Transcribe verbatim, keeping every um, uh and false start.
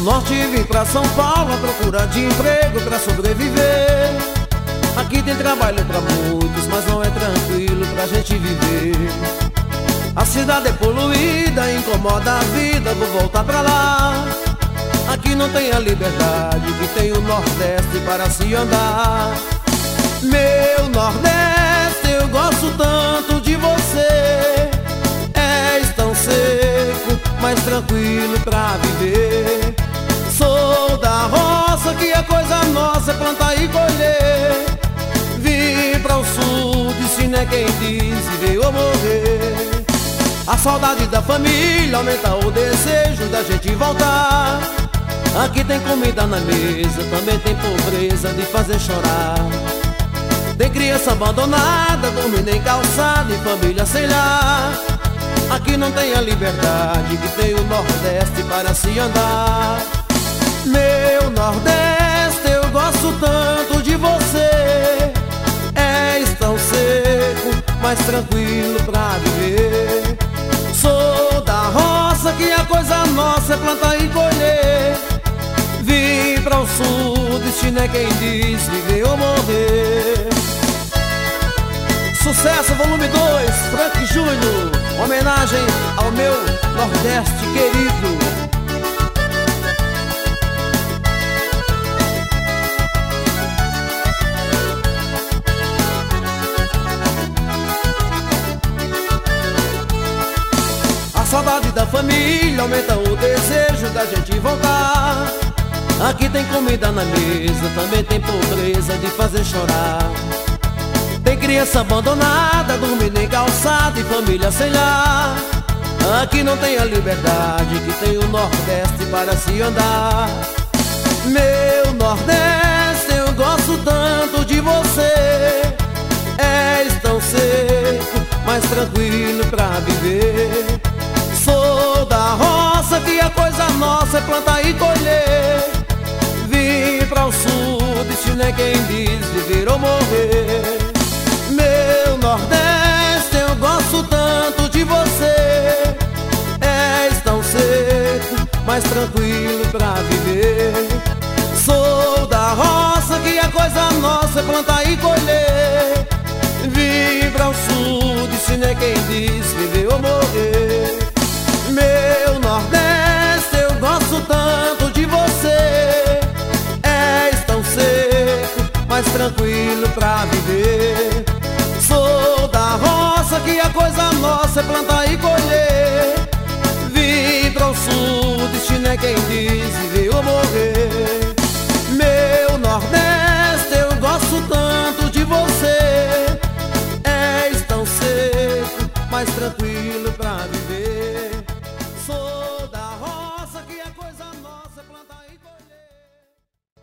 norte vim pra São Paulo à procura de emprego pra sobreviver. Aqui tem trabalho pra muitos, mas não é tranquilo pra gente viver. A cidade é poluída, incomoda a vida, vou voltar pra lá. Aqui não tem a liberdade que tem o Nordeste para se andar. Meu Nordeste, eu gosto tanto de você. És tão seco, mas tranquilo pra viver. Sou da roça, que a coisa nossa é plantar e colher. Vim para o sul, disse né quem disse, veio morrer. A saudade da família aumenta o desejo da gente voltar. Aqui tem comida na mesa, também tem pobreza de fazer chorar. Tem criança abandonada, dormindo em calçada e família sem lar. Aqui não tem a liberdade que tem o Nordeste para se andar. Meu Nordeste, eu gosto tanto de você. És tão seco, mas tranquilo pra viver. Sou da roça, que a coisa nossa é plantar e colher. Vim para o sul, destino é quem diz, viver ou morrer. Sucesso volume dois, Frank Júnior, homenagem ao meu Nordeste querido. A saudade da família aumenta o desejo da gente voltar. Aqui tem comida na mesa, também tem pobreza de fazer chorar. Tem criança abandonada, dormindo em calçada e família sem lar. Aqui não tem a liberdade que tem o Nordeste para se andar. Meu Nordeste, eu gosto tanto de você. És tão seco, mas tranquilo pra viver. Sou da roça, que a coisa nossa é plantar e colher. Vim para o sul, destino é quem diz, viver ou morrer. Meu Nordeste, eu gosto tanto de você. És tão seco, mas tranquilo pra viver. Sou da roça, que a coisa nossa é plantar e colher. Vim para o sul, destino é quem diz, viver ou morrer. Meu Nordeste, eu gosto tanto de você. És tão seco, mas tranquilo pra viver. Sou da roça, que a coisa nossa é plantar e colher. Vim para o sul, destino é quem diz, viver ou morrer.